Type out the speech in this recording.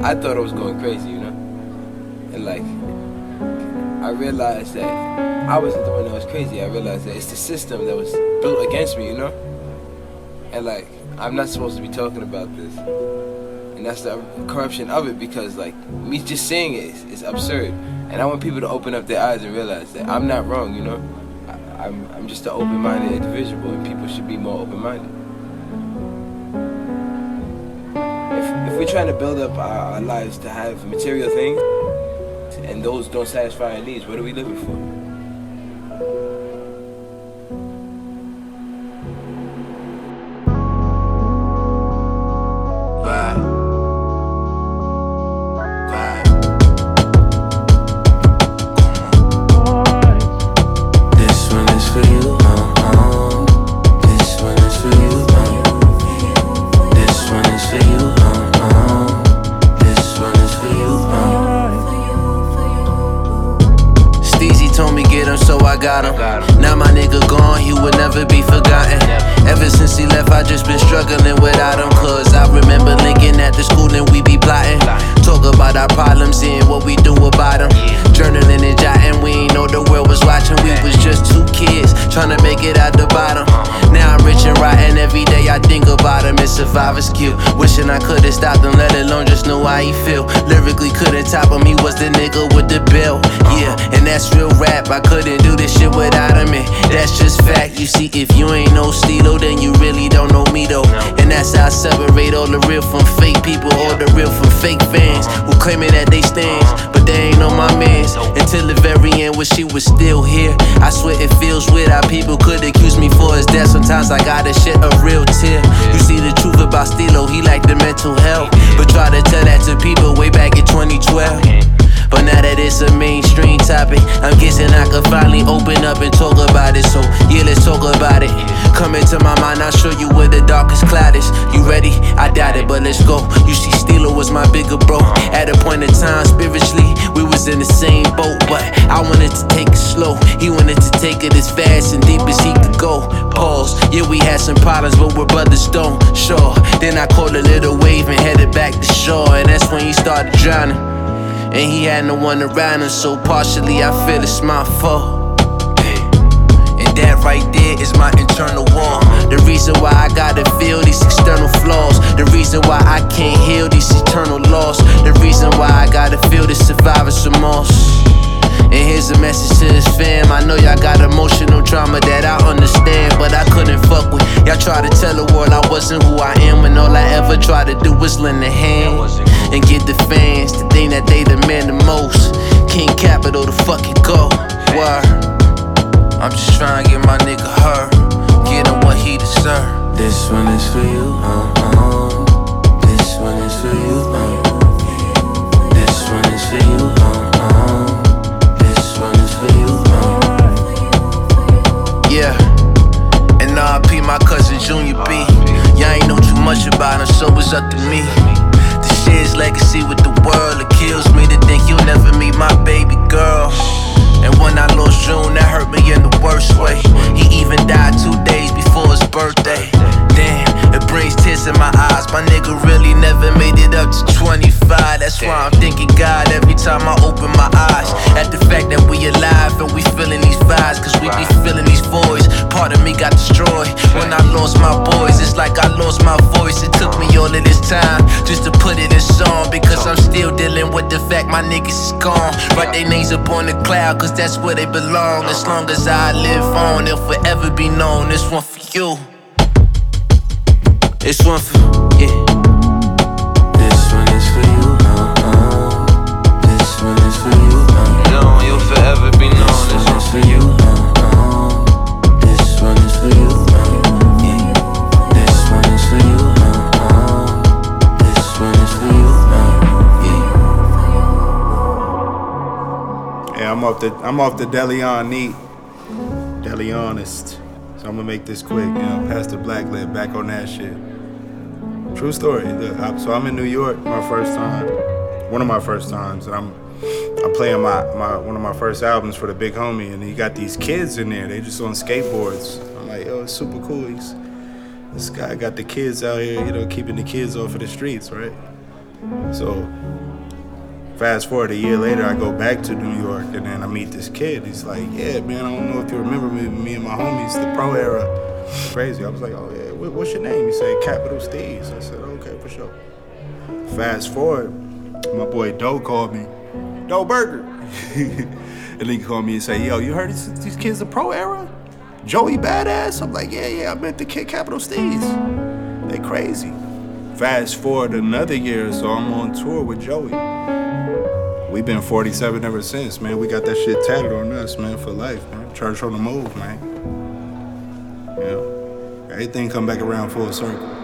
I thought I was going crazy, you know? And like, I realized that I wasn't the one that was crazy. I realized that it's the system that was built against me, you know? And like, I'm not supposed to be talking about this. And that's the corruption of it, because like, me just saying it is absurd. And I want people to open up their eyes and realize that I'm not wrong, you know? I'm just an open-minded individual, and people should be more open-minded. If we're trying to build up our lives to have material things, and those don't satisfy our needs, what are we living for? So I got him. Now my nigga gone, he would never be forgotten. Ever since he left, I just been struggling without him. Cause I remember linking at the school and we be plotting. Talk about our problems, seeing what we do about them. Journaling and jotting, we ain't know the world was watching. We was just two kids, trying to make it out the bottom. Now I'm rich and rotten, every day I think about him. It's survivor's cue. Wishing I could've stopped him, let alone just know how he feel. Lyrically couldn't top him, he was the nigga with the bill. Yeah, and that's real rap, I couldn't do this shit without him, and that's just fact. You see, if you ain't no Stilo, then you really don't know me though. And that's how I separate all the real from fake people, all the real from fake fans who claiming that they stands, but they ain't on my mans. Until the very end, when she was still here, I swear it feels weird how people could accuse me for his death. Sometimes I gotta shed a real tear. You see the truth about Stilo, he like the mental health, but try to tell that to people way back in 2012. But now that it's a mainstream topic, I'm guessing I could finally open up and talk about it. So yeah, let's talk about it. Come into my mind, I'll show you where the darkest cloud is. You ready? I doubt it, but let's go. You see, Stilo was my bigger bro. At a point in time, spiritually, we was in the same boat, but I wanted to take it slow. He wanted to take it as fast and deep as he could go. Pause. Yeah, we had some problems, but we're brothers, don't. Sure. Then I caught a little wave and headed back to shore, and that's when he started drowning. And he had no one around him, so partially I feel it's my fault. And that right there is my internal war. The reason why I gotta feel these external flaws. The reason why I can't heal these eternal loss. The reason why I gotta feel this survivor's remorse. And here's a message to this fam. I know y'all got emotional trauma that I understand, but I couldn't fuck with. Y'all try to tell the world I wasn't who I am, when all I ever tried to do was lend a hand and get the fans the thing that they demand the most. King Capital to fucking go. Word. I'm just trying to get my nigga heard, get him what he deserve. This one is for you, This one is for you, This one is for you, This one is for you, Yeah. And RP my cousin Junior B. Y'all ain't know too much about him, so it's up to me. To share his legacy with the world, it kills me to think you'll never meet my baby girl. And when I lost June, that hurt me in the worst way. He even died 2 days before his birthday. Damn, it brings tears in my eyes. My nigga really never made it up to 25. That's why I'm thanking God every time I open my eyes at the fact that we alive and we feeling these vibes, cause we be feeling these voids. Part of me got destroyed when I lost my boys. It's like I lost my voice. It took me all of this time just to put it in song, because I'm still dealing with the fact my niggas is gone. Write their names up on the cloud, cause that's where they belong. As long as I live on, they'll forever be known. This one for you. This one for, yeah. This one is for you, This one is for you, No, you'll forever be known. This one is for you, This one is for you, This one is for you, This one is for you, Yeah, I'm off the Deleon Neat, Deleonist. So I'm gonna make this quick, you know, Pastor Blacklit back on that shit. True story. Look, so I'm in New York, my first time, one of my first times, and I'm playing one of my first albums for the big homie, and he got these kids in there. They just on skateboards. I'm like, yo, it's super cool. This guy got the kids out here, you know, keeping the kids off of the streets, right? So fast forward a year later, I go back to New York, and then I meet this kid. He's like, yeah, man, I don't know if you remember me and my homies, the pro era. Crazy. I was like, oh, yeah, what's your name? He said, Capital Steez. I said, okay, for sure. Fast forward, my boy Doe called me. Doe Burger. And he called me and said, yo, you heard these kids the pro era? Joey Badass? I'm like, yeah, I met the kid Capital Steez. They crazy. Fast forward another year or so, I'm on tour with Joey. We've been 47 ever since, man. We got that shit tatted on us, man, for life, man. Church on the move, man. You know, everything come back around full circle.